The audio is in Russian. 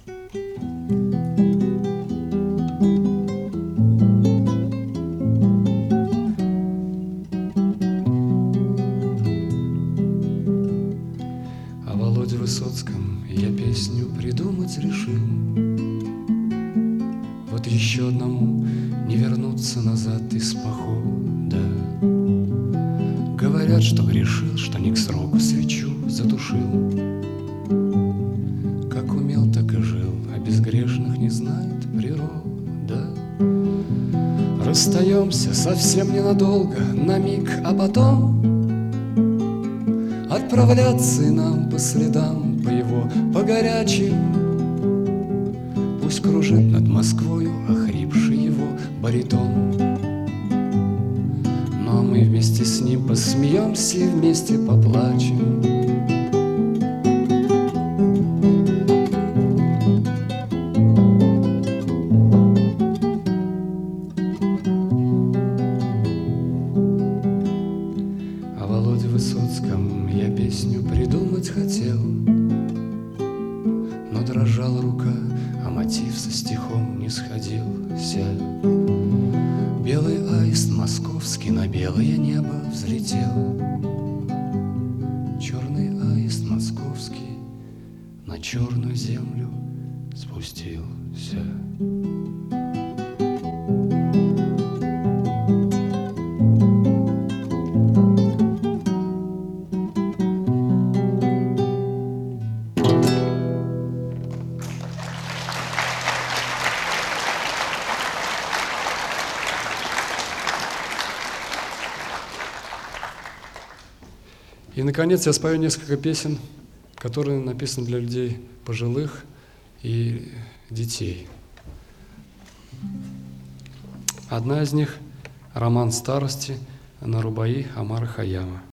О Володе Высоцком я песню придумать решил. Вот еще одному не вернуться назад из похода. Говорят, что грешил, что не к сроку свечу затушил. Как умел, так и жил, а безгрешных не знает природа. Расстаемся совсем ненадолго, на миг, а потом отправляться и нам по следам, по его, по горячим. Пусть кружит над Москвою охрипший его баритон. Но мы вместе с ним посмеемся и вместе поплачем. О Володе Высоцком я песню придумать хотел, но дрожала рука, а мотив со стихом не сходился. Белый аист московский на белое небо взлетел. Черный аист московский на черную землю спустился. И, наконец, я спою несколько песен, которые написаны для людей пожилых и детей. Одна из них — роман старости на рубаи Омара Хайяма.